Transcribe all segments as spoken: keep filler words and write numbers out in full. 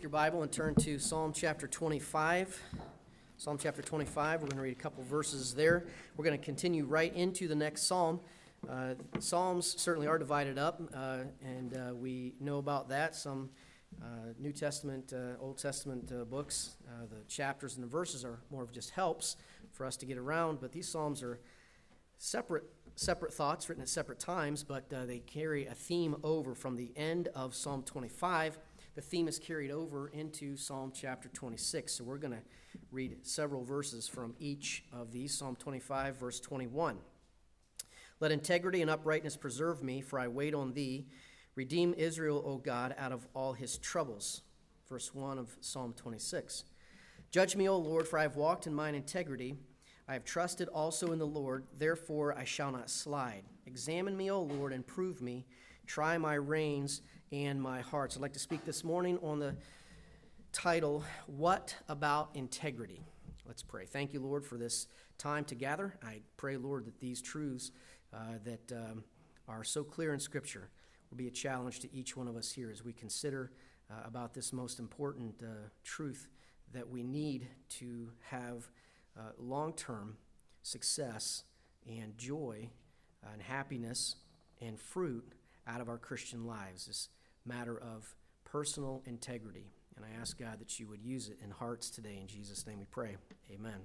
your Bible and turn to Psalm chapter twenty-five. Psalm chapter twenty-five, we're going to read a couple verses there. We're going to continue right into the next psalm. Uh, Psalms certainly are divided up, uh, and uh, we know about that. Some uh, New Testament, uh, Old Testament uh, books, uh, the chapters and the verses are more of just helps for us to get around, but these Psalms are separate separate thoughts written at separate times, but uh, they carry a theme over from the end of Psalm twenty-five. The theme is carried over into Psalm chapter twenty-six. So we're going to read several verses from each of these. Psalm twenty-five, verse twenty-one. Let integrity and uprightness preserve me, for I wait on thee. Redeem Israel, O God, out of all his troubles. Verse one of Psalm twenty-six. Judge me, O Lord, for I have walked in mine integrity. I have trusted also in the Lord, therefore I shall not slide. Examine me, O Lord, and prove me. Try my reins and my hearts. I'd like to speak this morning on the title, What About Integrity? Let's pray. Thank you, Lord, for this time to gather. I pray, Lord, that these truths uh, that um, are so clear in Scripture will be a challenge to each one of us here as we consider uh, about this most important uh, truth that we need to have uh, long-term success and joy and happiness and fruit out of our Christian lives, this matter of personal integrity. And I ask God that you would use it in hearts today. In Jesus' name we pray. Amen.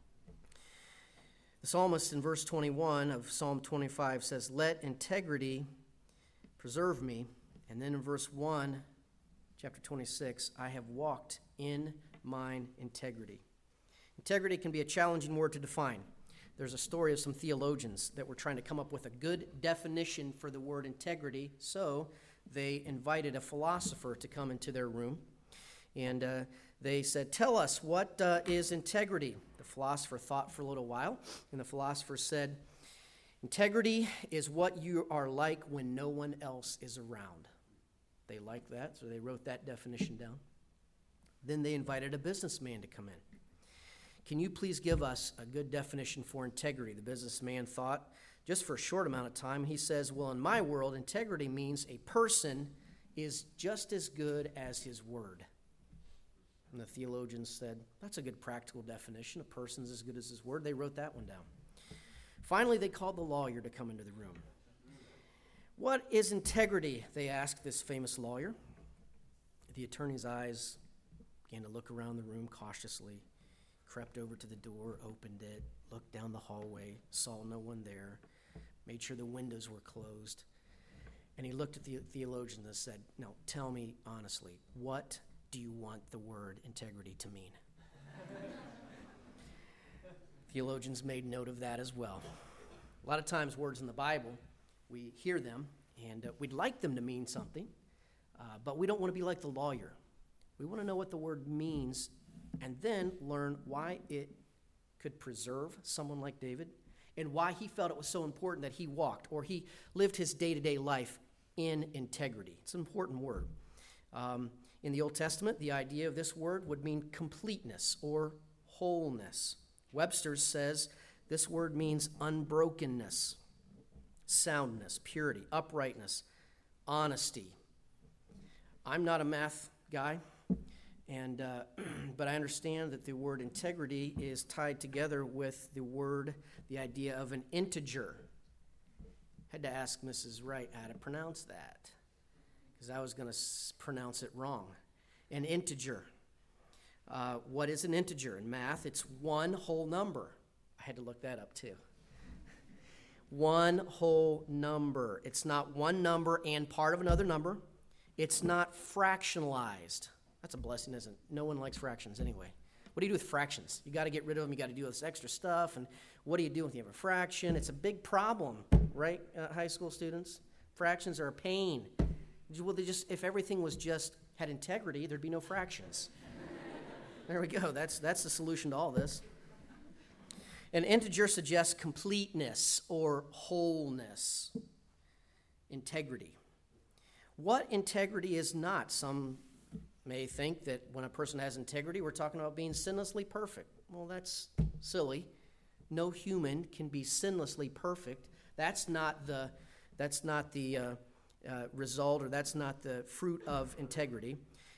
The psalmist in verse twenty-one of Psalm twenty-five says, let integrity preserve me. And then in verse one, chapter twenty-six, I have walked in mine integrity. Integrity can be a challenging word to define. There's a story of some theologians that were trying to come up with a good definition for the word integrity, so they invited a philosopher to come into their room, and uh, they said, tell us, what uh, is integrity? The philosopher thought for a little while, and the philosopher said, integrity is what you are like when no one else is around. They liked that, so they wrote that definition down. Then they invited a businessman to come in. Can you please give us a good definition for integrity? The businessman thought, just for a short amount of time. He says, well, in my world, integrity means a person is just as good as his word. And the theologians said, that's a good practical definition. A person's as good as his word. They wrote that one down. Finally, they called the lawyer to come into the room. What is integrity? They asked this famous lawyer. The attorney's eyes began to look around the room cautiously. Crept over to the door, opened it, looked down the hallway, saw no one there, made sure the windows were closed. And he looked at the theologian and said, no, tell me honestly, what do you want the word integrity to mean? Theologians made note of that as well. A lot of times words in the Bible, we hear them, and uh, we'd like them to mean something, uh, but we don't want to be like the lawyer. We want to know what the word means and then learn why it could preserve someone like David and why he felt it was so important that he walked or he lived his day-to-day life in integrity. It's an important word. Um, in the Old Testament, the idea of this word would mean completeness or wholeness. Webster's says this word means unbrokenness, soundness, purity, uprightness, honesty. I'm not a math guy. And uh, but I understand that the word integrity is tied together with the word, the idea of an integer. Had to ask Missus Wright how to pronounce that, because I was going to s- pronounce it wrong. An integer. Uh, what is an integer? In math, it's one whole number. I had to look that up too. One whole number. It's not one number and part of another number. It's not fractionalized. That's a blessing, isn't it? No one likes fractions anyway. What do you do with fractions? You got to get rid of them. You got to do this extra stuff. And what do you do if you have a fraction? It's a big problem, right, uh, high school students? Fractions are a pain. Well, they just if everything was just had integrity, there'd be no fractions. There we go. That's that's the solution to all this. An integer suggests completeness or wholeness. Integrity. What integrity is not? Some may think that when a person has integrity, we're talking about being sinlessly perfect. Well, that's silly. No human can be sinlessly perfect. That's not the that's not the uh, uh, result, or that's not the fruit of integrity.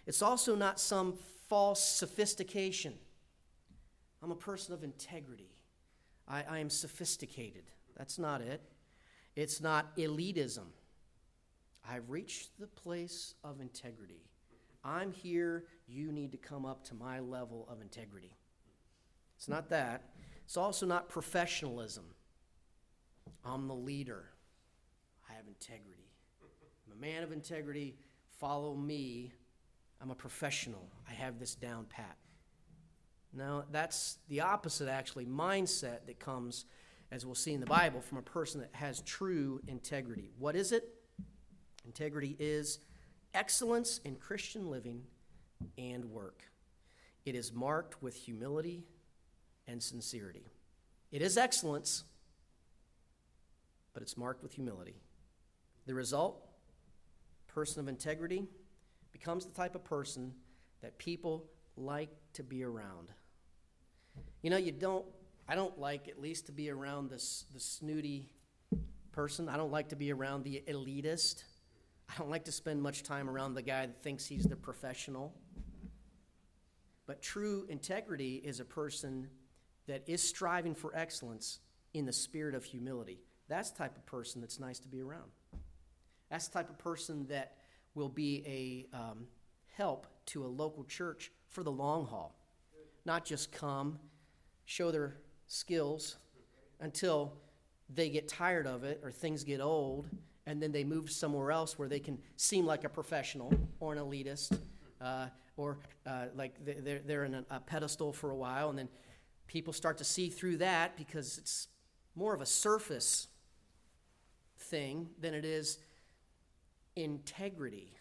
It's also not some false sophistication. I'm a person of integrity. I, I am sophisticated. That's not it. It's not elitism. I've reached the place of integrity. I'm here. You need to come up to my level of integrity. It's not that. It's also not professionalism. I'm the leader. I have integrity. I'm a man of integrity. Follow me. I'm a professional. I have this down pat. No, that's the opposite, actually, mindset that comes, as we'll see in the Bible, from a person that has true integrity. What is it? Integrity is excellence in Christian living and work. It is marked with humility and sincerity. It is excellence, but it's marked with humility. The result, person of integrity becomes the type of person that people like to be around. You know, you don't, I don't like at least to be around this the snooty person. I don't like to be around the elitist. I don't like to spend much time around the guy that thinks he's the professional. But true integrity is a person that is striving for excellence in the spirit of humility. That's the type of person that's nice to be around. That's the type of person that will be a um, help to a local church for the long haul. Not just come, show their skills until they get tired of it or things get old, and then they move somewhere else where they can seem like a professional or an elitist, uh, or uh, like they're, they're in a, a pedestal for a while, and then people start to see through that because it's more of a surface thing than it is integrity.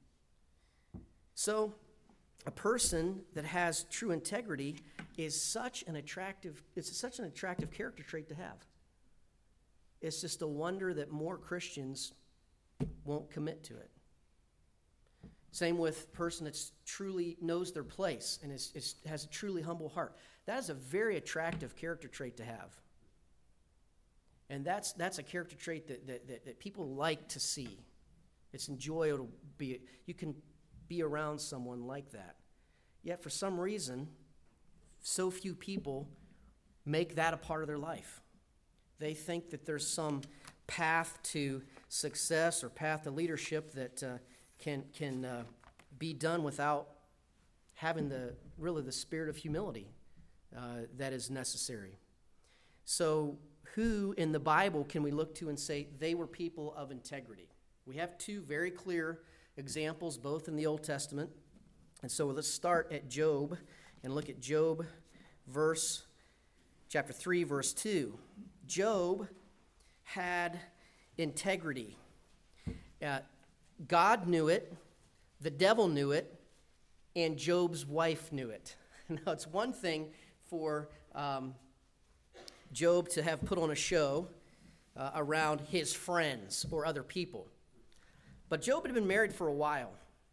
So a person that has true integrity is such an attractive, it's such an attractive character trait to have. It's just a wonder that more Christians won't commit to it. Same with a person that truly knows their place and is, is, has a truly humble heart. That is a very attractive character trait to have. And that's that's a character trait that, that, that, that people like to see. It's enjoyable to be, you can be around someone like that. Yet for some reason, so few people make that a part of their life. They think that there's some path to success or path to leadership that uh, can can uh, be done without having the really the spirit of humility uh, that is necessary. So who in the Bible can we look to and say they were people of integrity? We have two very clear examples, both in the Old Testament. And so let's start at Job and look at Job verse chapter three, verse two. Job had integrity. Uh, God knew it, the devil knew it, and Job's wife knew it. Now, it's one thing for um, Job to have put on a show uh, around his friends or other people. But Job had been married for a while.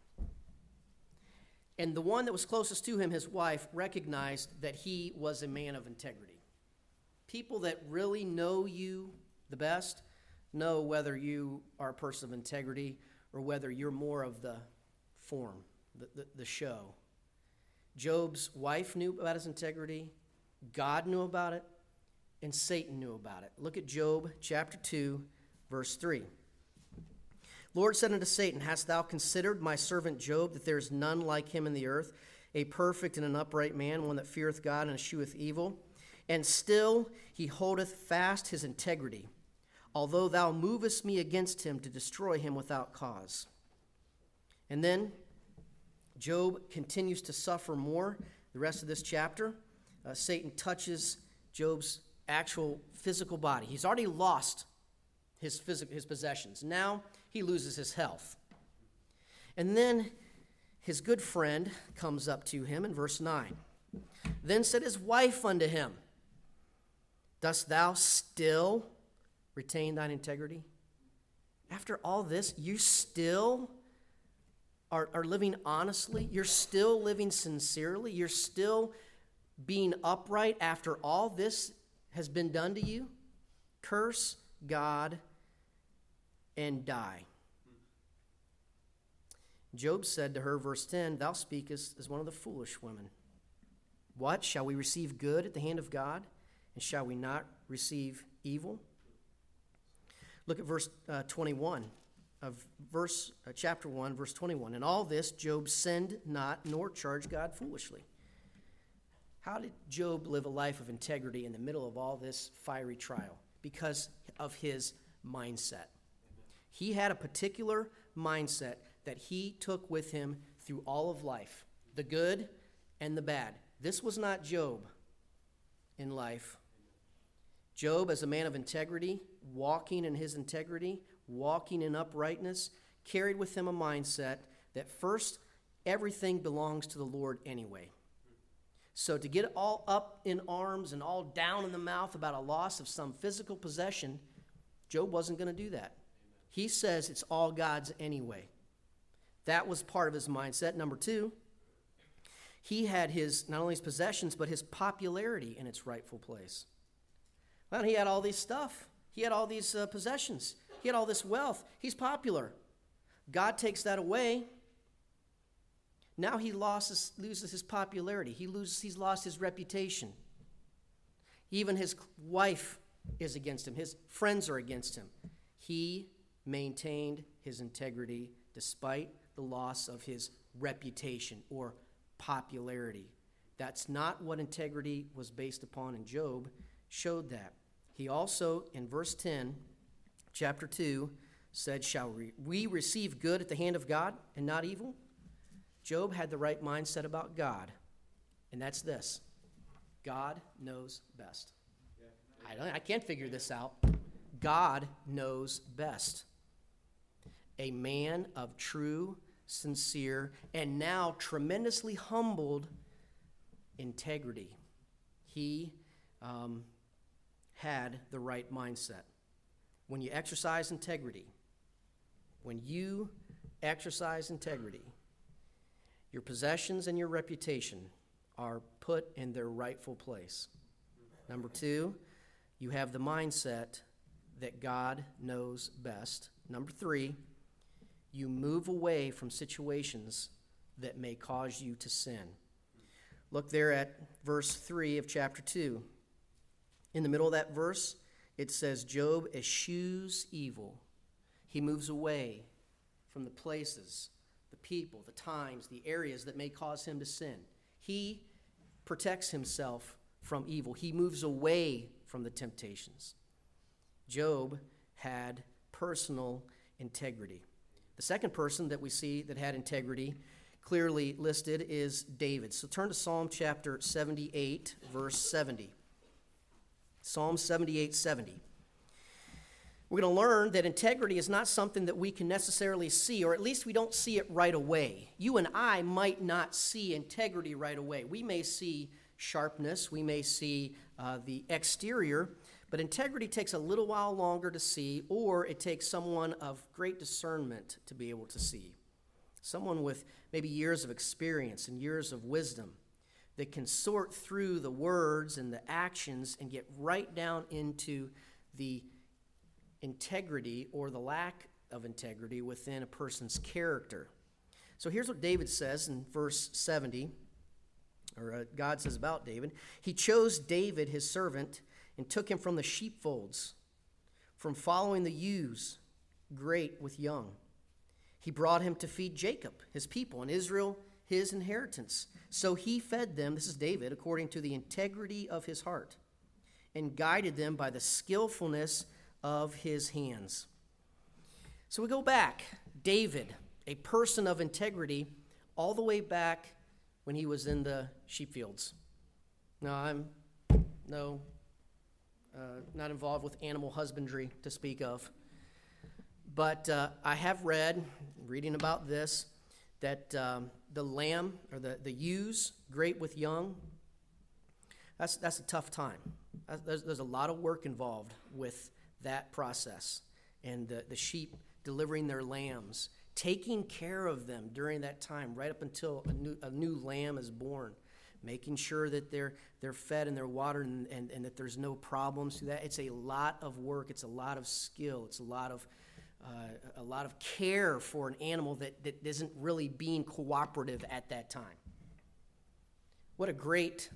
And the one that was closest to him, his wife, recognized that he was a man of integrity. People that really know you the best know whether you are a person of integrity or whether you're more of the form, the, the, the show. Job's wife knew about his integrity, God knew about it, and Satan knew about it. Look at Job chapter two, verse three. Lord said unto Satan, Hast thou considered my servant Job, that there is none like him in the earth, a perfect and an upright man, one that feareth God and escheweth evil? And still he holdeth fast his integrity, although thou movest me against him to destroy him without cause. And then Job continues to suffer more. The rest of this chapter, uh, Satan touches Job's actual physical body. He's already lost his physical, his possessions. Now he loses his health. And then his good friend comes up to him in verse nine. Then said his wife unto him, Dost thou still retain thine integrity? After all this, you still are, are living honestly? You're still living sincerely? You're still being upright after all this has been done to you? Curse God and die. Job said to her, verse ten, thou speakest as one of the foolish women. What? Shall we receive good at the hand of God? And shall we not receive evil? Look at verse uh, twenty-one of verse uh, chapter one, verse twenty-one. In all this, Job sinned not, nor charged God foolishly. How did Job live a life of integrity in the middle of all this fiery trial? Because of his mindset. He had a particular mindset that he took with him through all of life, the good and the bad. This was not Job in life. Job, as a man of integrity, walking in his integrity, walking in uprightness, carried with him a mindset that first, everything belongs to the Lord anyway. So to get all up in arms and all down in the mouth about a loss of some physical possession, Job wasn't going to do that. He says it's all God's anyway. That was part of his mindset. Number two, he had his, not only his possessions, but his popularity in its rightful place. Well, he had all this stuff. He had all these uh, possessions. He had all this wealth. He's popular. God takes that away. Now he loses, loses his popularity. He loses, he's lost his reputation. Even his wife is against him. His friends are against him. He maintained his integrity despite the loss of his reputation or popularity. That's not what integrity was based upon, and Job showed that. He also, in verse ten, chapter two, said, shall we receive good at the hand of God and not evil? Job had the right mindset about God, and that's this: God knows best. I don't, I can't figure this out. God knows best. A man of true, sincere, and now tremendously humbled integrity. He um, had the right mindset. When you exercise integrity, when you exercise integrity, your possessions and your reputation are put in their rightful place. Number two, you have the mindset that God knows best. Number three, you move away from situations that may cause you to sin. Look there at verse three of chapter two. In the middle of that verse, it says, Job eschews evil. He moves away from the places, the people, the times, the areas that may cause him to sin. He protects himself from evil. He moves away from the temptations. Job had personal integrity. The second person that we see that had integrity clearly listed is David. So turn to Psalm chapter seventy-eight, verse seventy. Psalm seventy-eight, seventy. We're going to learn that integrity is not something that we can necessarily see, or at least we don't see it right away. You and I might not see integrity right away. We may see sharpness, we may see uh, the exterior, but integrity takes a little while longer to see, or it takes someone of great discernment to be able to see. Someone with maybe years of experience and years of wisdom that can sort through the words and the actions and get right down into the integrity or the lack of integrity within a person's character. So here's what David says in verse seventy, or uh, God says about David. He chose David, his servant, and took him from the sheepfolds, from following the ewes, great with young. He brought him to feed Jacob, his people, and Israel, his inheritance. So he fed them, this is David, according to the integrity of his heart, and guided them by the skillfulness of his hands. So we go back. David, a person of integrity, all the way back when he was in the sheep fields. No, I'm no, uh, not involved with animal husbandry to speak of. But uh, I have read, reading about this, that um, the lamb, or the, the ewes, great with young, that's, that's a tough time. There's, there's a lot of work involved with that process, and the, the sheep delivering their lambs, taking care of them during that time, right up until a new, a new lamb is born, making sure that they're they're fed and they're watered, and, and, and that there's no problems to that. It's a lot of work. It's a lot of skill. It's a lot of uh, a lot of care for an animal that, that isn't really being cooperative at that time. What a great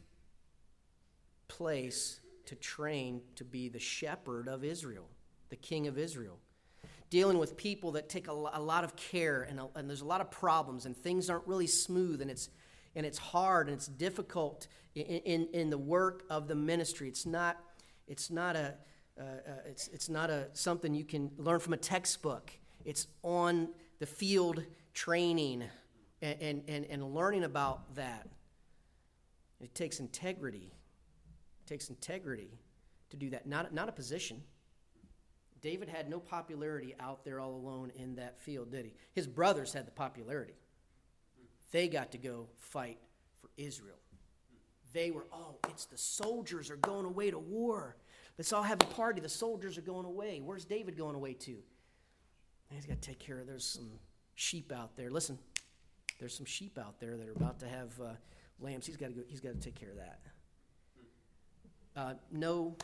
place to train to be the shepherd of Israel, the king of Israel. Dealing with people that take a, a lot of care, and, a, and there's a lot of problems, and things aren't really smooth, and it's and it's hard, and it's difficult in, in, in the work of the ministry. It's not it's not a uh, uh, it's it's not a something you can learn from a textbook. It's on the field training and and, and, and learning about that. It takes integrity. It takes integrity to do that. Not not a position. David had no popularity out there all alone in that field, did he? His brothers had the popularity. They got to go fight for Israel. They were, oh, it's the soldiers are going away to war. Let's all have a party. The soldiers are going away. Where's David going away to? He's got to take care of, there's some sheep out there. Listen, there's some sheep out there that are about to have uh, lambs. He's got to go. He's got to take care of that. Uh, no.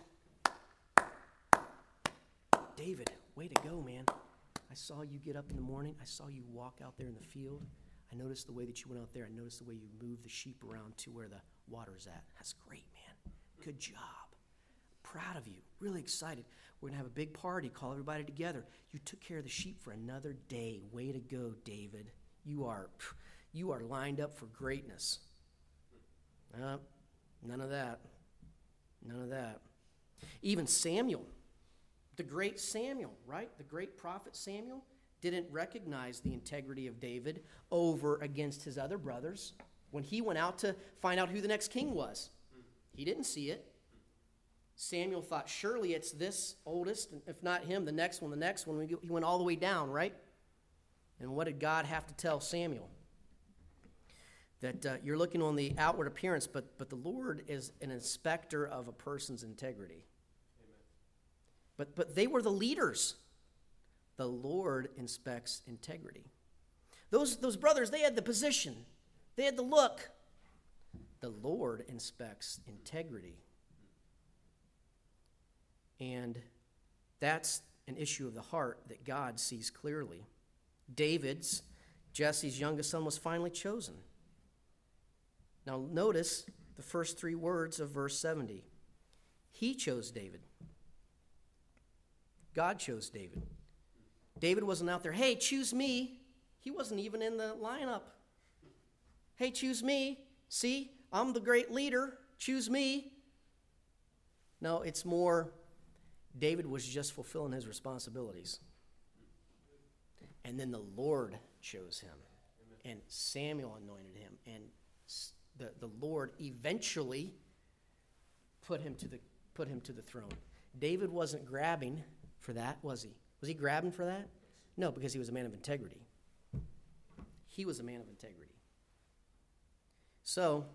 David, way to go, man. I saw you get up in the morning. I saw you walk out there in the field. I noticed the way that you went out there. I noticed the way you moved the sheep around to where the water's at. That's great, man. Good job. Proud of you. Really excited. We're going to have a big party. Call everybody together. You took care of the sheep for another day. Way to go, David. You are, you are lined up for greatness. Uh, none of that. None of that. Even Samuel. The great Samuel, right? The great prophet Samuel didn't recognize the integrity of David over against his other brothers when he went out to find out who the next king was. He didn't see it. Samuel thought, surely it's this oldest, and if not him, the next one, the next one. He went all the way down, right? And what did God have to tell Samuel? That uh, you're looking on the outward appearance, but, but the Lord is an inspector of a person's integrity. But but they were the leaders. The Lord inspects integrity. Those, those brothers, they had the position. They had the look. The Lord inspects integrity. And that's an issue of the heart that God sees clearly. David's, Jesse's youngest son, was finally chosen. Now notice the first three words of verse seventy. He chose David. God chose David. David wasn't out there, hey, choose me. He wasn't even in the lineup. Hey, choose me. See, I'm the great leader. Choose me. No, it's more, David was just fulfilling his responsibilities. And then the Lord chose him. And Samuel anointed him. And the, the Lord eventually put him to the put him to the throne. David wasn't grabbing for that, was he? Was he grabbing for that? No, because he was a man of integrity. He was a man of integrity. So,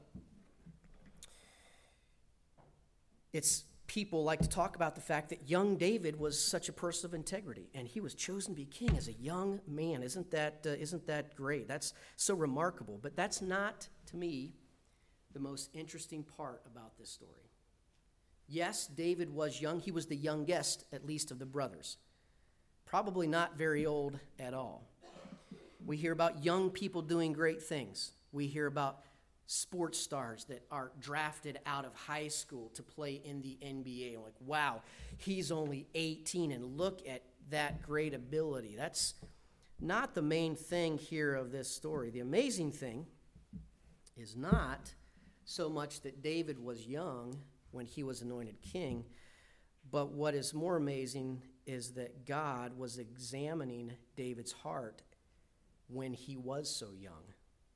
it's people like to talk about the fact that young David was such a person of integrity, and he was chosen to be king as a young man. Isn't that, uh, isn't that great? That's so remarkable. But that's not, to me, the most interesting part about this story. Yes, David was young. He was the youngest, at least, of the brothers. Probably not very old at all. We hear about young people doing great things. We hear about sports stars that are drafted out of high school to play in the N B A. Like, wow, he's only eighteen, and look at that great ability. That's not the main thing here of this story. The amazing thing is not so much that David was young when he was anointed king, but what is more amazing is that God was examining David's heart when he was so young.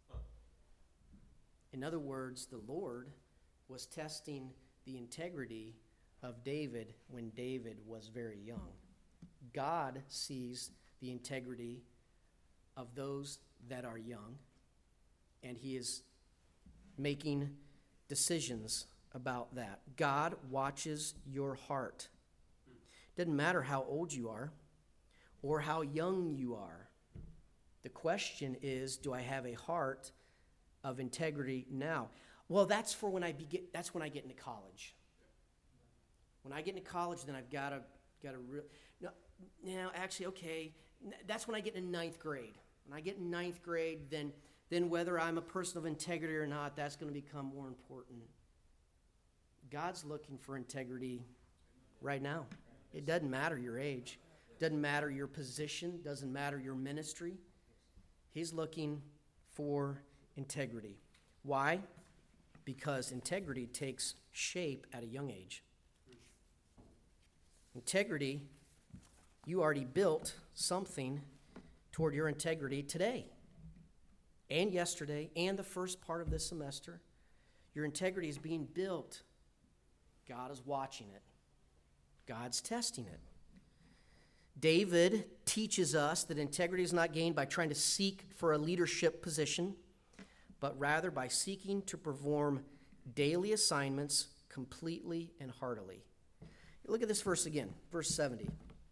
In other words, the Lord was testing the integrity of David when David was very young. God sees the integrity of those that are young, and he is making decisions about that. God watches your heart. Doesn't matter how old you are or how young you are. The question is, do I have a heart of integrity now? Well, that's for when I begin, that's when I get into college. When I get into college, then I've got to got to re- no, you know, actually, okay, that's when I get in ninth grade. When I get in ninth grade, then, then whether I'm a person of integrity or not, that's going to become more important. God's looking for integrity right now. It doesn't matter your age. It doesn't matter your position. It doesn't matter your ministry. He's looking for integrity. Why? Because integrity takes shape at a young age. Integrity, you already built something toward your integrity today and yesterday and the first part of this semester. Your integrity is being built. God is watching it. God's testing it. David teaches us that integrity is not gained by trying to seek for a leadership position, but rather by seeking to perform daily assignments completely and heartily. Look at this verse again, verse seventy.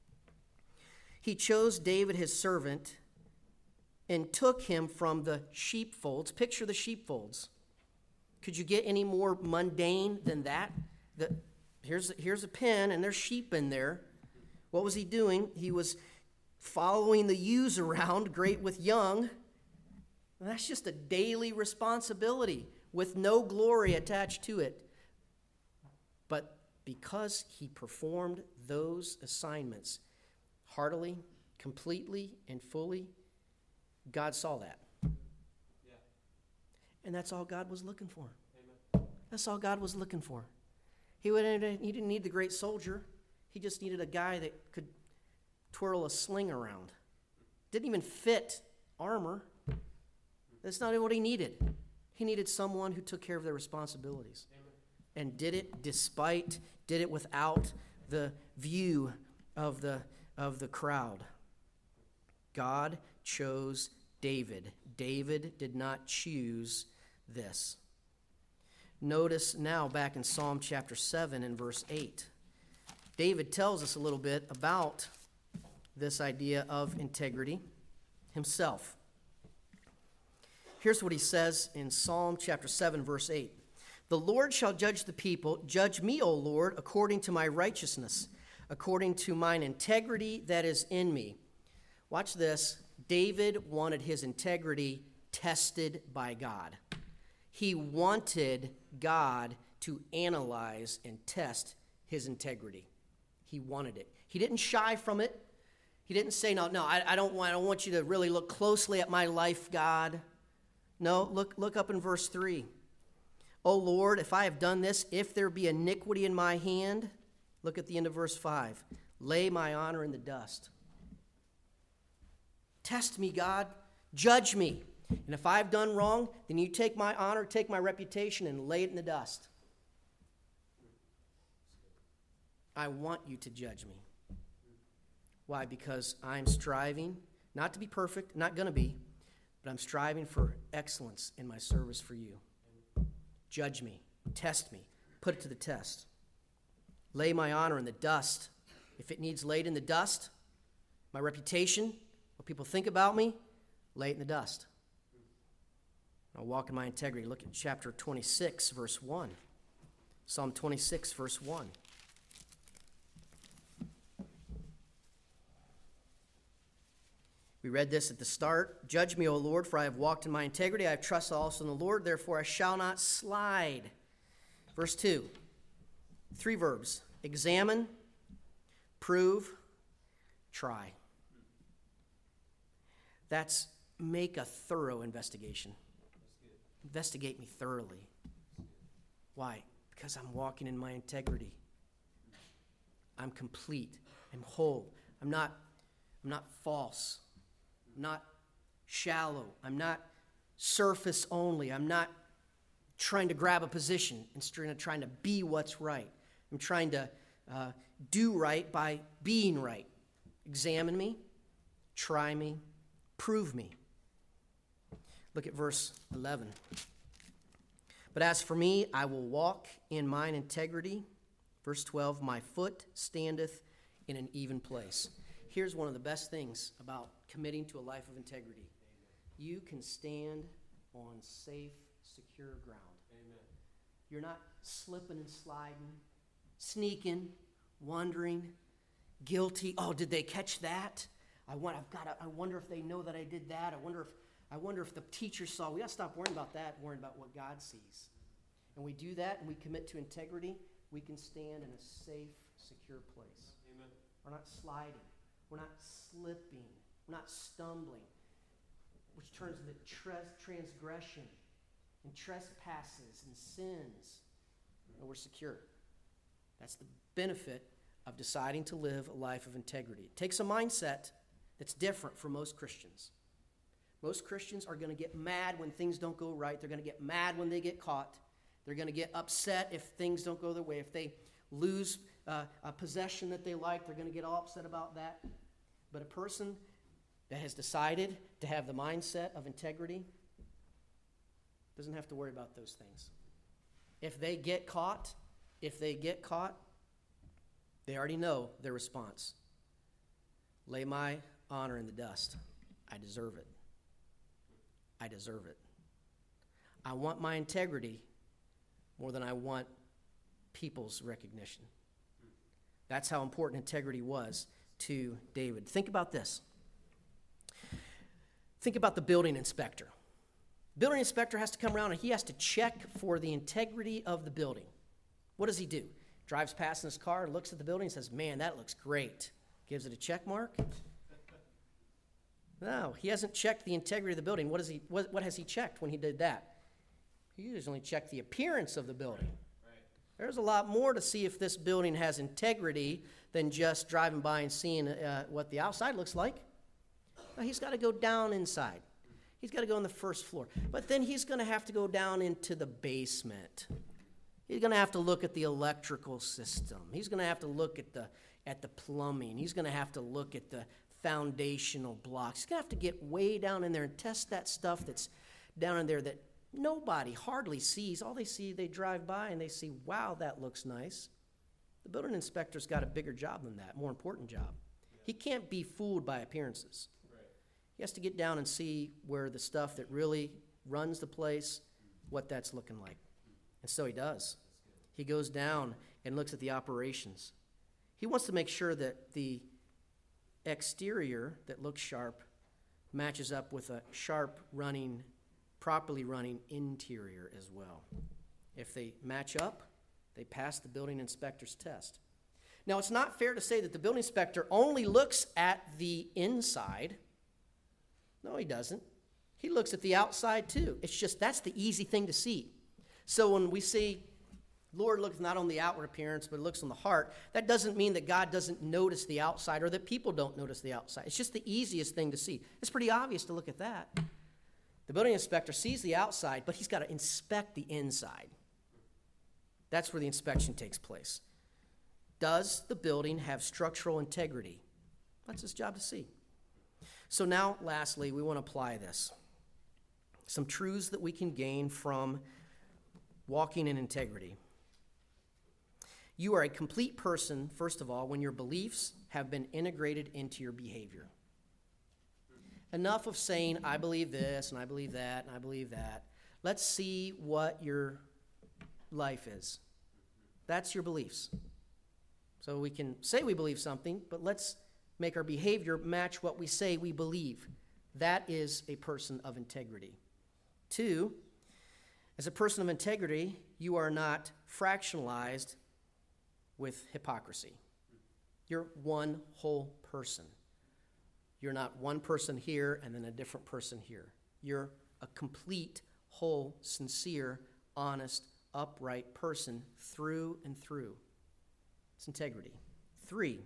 He chose David his servant and took him from the sheepfolds. Picture the sheepfolds. Could you get any more mundane than that? The, here's, here's a pen, and there's sheep in there. What was he doing? He was following the ewes around, great with young. And that's just a daily responsibility with no glory attached to it. But because he performed those assignments heartily, completely, and fully, God saw that. Yeah. And that's all God was looking for. Amen. That's all God was looking for. He, would, he didn't need the great soldier. He just needed a guy that could twirl a sling around. Didn't even fit armor. That's not what he needed. He needed someone who took care of their responsibilities. Amen. And did it despite, did it without the view of the, of the crowd. God chose David. David did not choose this. Notice now back in Psalm chapter seven and verse eight. David tells us a little bit about this idea of integrity himself. Here's what he says in Psalm chapter seven, verse eight. The Lord shall judge the people. Judge me, O Lord, according to my righteousness, according to mine integrity that is in me. Watch this. David wanted his integrity tested by God. He wanted God to analyze and test his integrity. He wanted it. He didn't shy from it. He didn't say, no, no, I, I don't want, I don't want you to really look closely at my life, God. No, look, look up in verse three. O Lord, if I have done this, if there be iniquity in my hand, look at the end of verse five. Lay my honor in the dust. Test me, God. Judge me. And if I've done wrong, then you take my honor, take my reputation, and lay it in the dust. I want you to judge me. Why? Because I'm striving, not to be perfect, not going to be, but I'm striving for excellence in my service for you. Judge me. Test me. Put it to the test. Lay my honor in the dust. If it needs laid in the dust, my reputation, what people think about me, lay it in the dust. I'll walk in my integrity. Look at chapter twenty-six, verse one. Psalm twenty-six, verse one. We read this at the start. Judge me, O Lord, for I have walked in my integrity. I have trusted also in the Lord, therefore I shall not slide. Verse two. Three verbs. Examine, prove, try. That's make a thorough investigation. Investigate me thoroughly. Why? Because I'm walking in my integrity. I'm complete. I'm whole. I'm not, I'm not false. I'm not shallow. I'm not surface only. I'm not trying to grab a position instead of trying to be what's right. I'm trying to uh, do right by being right. Examine me, try me, prove me. Look at verse eleven. But as for me, I will walk in mine integrity. Verse twelve, my foot standeth in an even place. Here's one of the best things about committing to a life of integrity. You can stand on safe, secure ground. Amen. You're not slipping and sliding, sneaking, wandering. Guilty. Oh, did they catch that? I want. I've got. To, I wonder if they know that I did that. I wonder if. I wonder if the teacher saw. We got to stop worrying about that. Worrying about what God sees. And we do that, and we commit to integrity. We can stand in a safe, secure place. Amen. We're not sliding. We're not slipping. We're not stumbling, which turns into tra- transgression and trespasses and sins. And we're secure. That's the benefit of deciding to live a life of integrity. It takes a mindset that's different for most Christians. Most Christians are going to get mad when things don't go right. They're going to get mad when they get caught. They're going to get upset if things don't go their way. If they lose uh, a possession that they like, they're going to get all upset about that. But a person that has decided to have the mindset of integrity doesn't have to worry about those things. If they get caught, if they get caught, they already know their response. Lay my honor in the dust. I deserve it. I deserve it. I want my integrity more than I want people's recognition. That's how important integrity was to David. Think about this. Think about the building inspector. Building inspector has to come around and he has to check for the integrity of the building. What does he do? Drives past in his car, looks at the building and says, man, that looks great. Gives it a check mark. No, he hasn't checked the integrity of the building. What, is he, what, what has he checked when he did that? He usually checked the appearance of the building. Right. There's a lot more to see if this building has integrity than just driving by and seeing uh, what the outside looks like. Now, he's got to go down inside. He's got to go on the first floor. But then he's going to have to go down into the basement. He's going to have to look at the electrical system. He's going to have to look at the at the plumbing. He's going to have to look at the foundational blocks. He's going to have to get way down in there and test that stuff that's down in there that nobody hardly sees. All they see, they drive by and they see, wow, that looks nice. The building inspector's got a bigger job than that, more important job. Yeah. He can't be fooled by appearances. Right. He has to get down and see where the stuff that really runs the place, what that's looking like. And so he does. He goes down and looks at the operations. He wants to make sure that the exterior that looks sharp matches up with a sharp running, properly running interior as well. If they match up, they pass the building inspector's test. Now, it's not fair to say that the building inspector only looks at the inside. No, he doesn't. He looks at the outside too. It's just that's the easy thing to see. So when we see Lord looks not on the outward appearance, but looks on the heart, that doesn't mean that God doesn't notice the outside or that people don't notice the outside. It's just the easiest thing to see. It's pretty obvious to look at that. The building inspector sees the outside, but he's got to inspect the inside. That's where the inspection takes place. Does the building have structural integrity? That's his job to see. So now, lastly, we want to apply this. Some truths that we can gain from walking in integrity. You are a complete person, first of all, when your beliefs have been integrated into your behavior. Enough of saying, I believe this, and I believe that, and I believe that. Let's see what your life is. That's your beliefs. So we can say we believe something, but let's make our behavior match what we say we believe. That is a person of integrity. Two, as a person of integrity, you are not fractionalized with hypocrisy. You're one whole person. You're not one person here and then a different person here. You're a complete, whole, sincere, honest, upright person through and through. It's integrity. Three,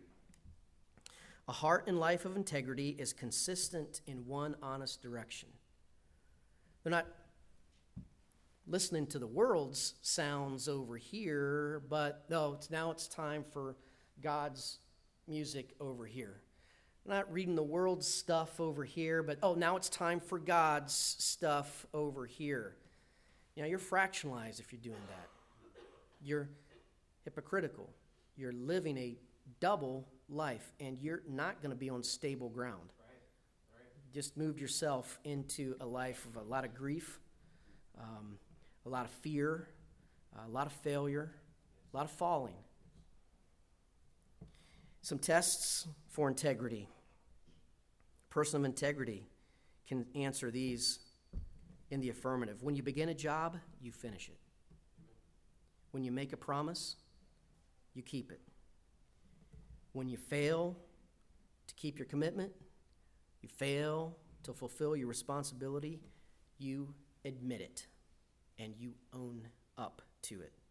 a heart and life of integrity is consistent in one honest direction. They're not listening to the world's sounds over here, but no, it's now it's time for God's music over here. We're not reading the world's stuff over here, but oh, now it's time for God's stuff over here. You know, you're fractionalized if you're doing that. You're hypocritical. You're living a double life, and you're not going to be on stable ground. Right. Right. Just moved yourself into a life of a lot of grief, um, a lot of fear, a lot of failure, a lot of falling. Some tests for integrity. A person of integrity can answer these in the affirmative. When you begin a job, you finish it. When you make a promise, you keep it. When you fail to keep your commitment, you fail to fulfill your responsibility, you admit it and you own up to it.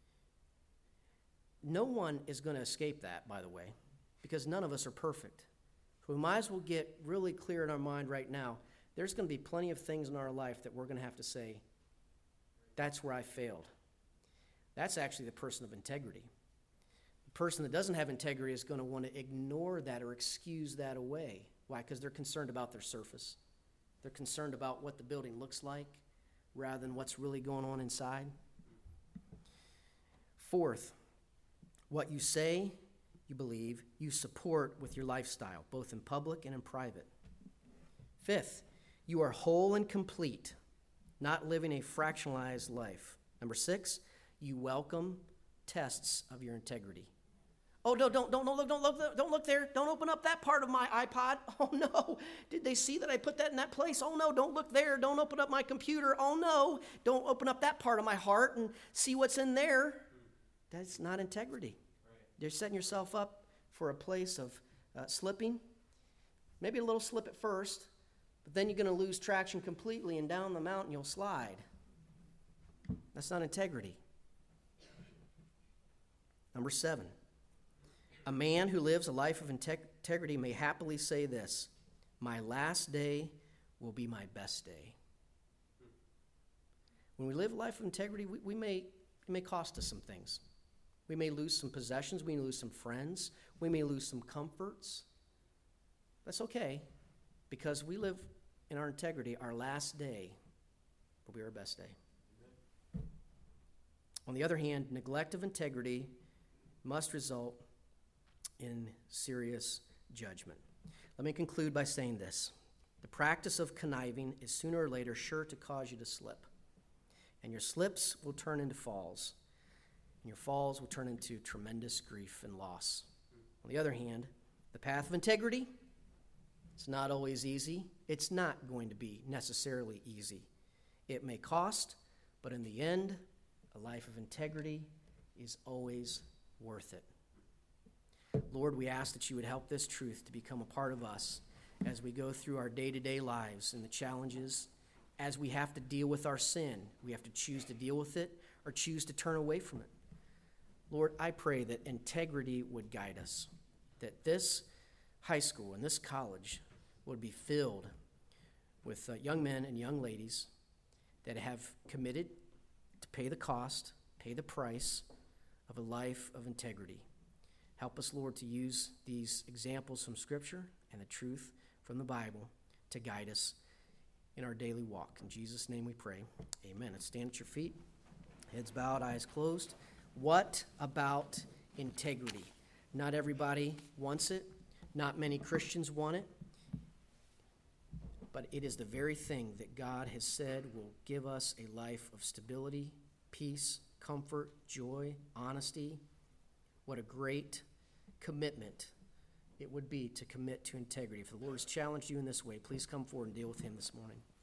No one is going to escape that, by the way, because none of us are perfect. So we might as well get really clear in our mind right now. There's going to be plenty of things in our life that we're going to have to say, that's where I failed. That's actually the person of integrity. The person that doesn't have integrity is going to want to ignore that or excuse that away. Why? Because they're concerned about their surface. They're concerned about what the building looks like rather than what's really going on inside. Fourth, what you say, you believe, you support with your lifestyle, both in public and in private. Fifth, you are whole and complete, not living a fractionalized life. Number six, you welcome tests of your integrity. Oh, no, don't, don't, don't look, don't look, don't look there. Don't open up that part of my iPod. Oh, no. Did they see that I put that in that place? Oh, no, don't look there. Don't open up my computer. Oh, no. Don't open up that part of my heart and see what's in there. That's not integrity. Right. You're setting yourself up for a place of uh, slipping. Maybe a little slip at first, but then you're going to lose traction completely, and down the mountain you'll slide. That's not integrity. Number seven. A man who lives a life of integ- integrity may happily say this, my last day will be my best day. When we live a life of integrity, we, we may, it may cost us some things. We may lose some possessions. We may lose some friends. We may lose some comforts. That's okay, because we live in our integrity. Our last day will be our best day. Amen. On the other hand, neglect of integrity must result in serious judgment. Let me conclude by saying this. The practice of conniving is sooner or later sure to cause you to slip. And your slips will turn into falls. And your falls will turn into tremendous grief and loss. On the other hand, the path of integrity, it's not always easy. It's not going to be necessarily easy. It may cost, but in the end, a life of integrity is always worth it. Lord, we ask that you would help this truth to become a part of us as we go through our day-to-day lives and the challenges, as we have to deal with our sin. We have to choose to deal with it or choose to turn away from it. Lord, I pray that integrity would guide us, that this high school and this college would be filled with uh, young men and young ladies that have committed to pay the cost, pay the price of a life of integrity. Help us, Lord, to use these examples from Scripture and the truth from the Bible to guide us in our daily walk. In Jesus' name we pray. Amen. Let's stand at your feet. Heads bowed, eyes closed. What about integrity? Not everybody wants it. Not many Christians want it. But it is the very thing that God has said will give us a life of stability, peace, comfort, joy, honesty. What a great commitment it would be to commit to integrity. If the Lord has challenged you in this way, please come forward and deal with him this morning.